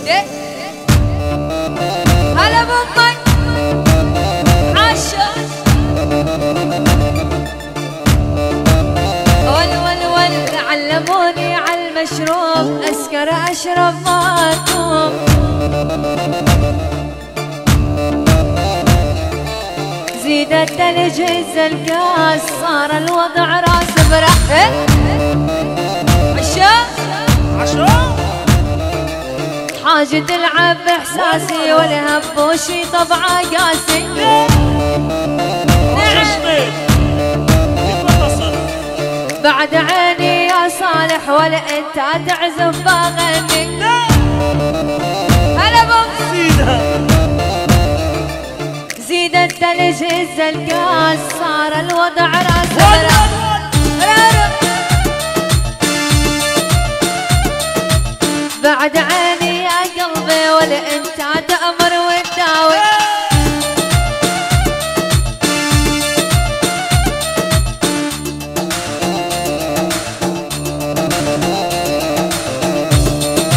هلا بامك عاشق ول علموني عالمشروب اسكر اشرب ما اتوب زيد الثلج هز الكاس صار الوضع راس برح عشاق حاجة تلعب باحساسي والهبوشي طبعه قاسي بعد عيني يا صالح ولا انت تعزف بغني هلا بم زيد الثلج هز الكاس صار الوضع راس بعد عيني يا قلبي ولا انت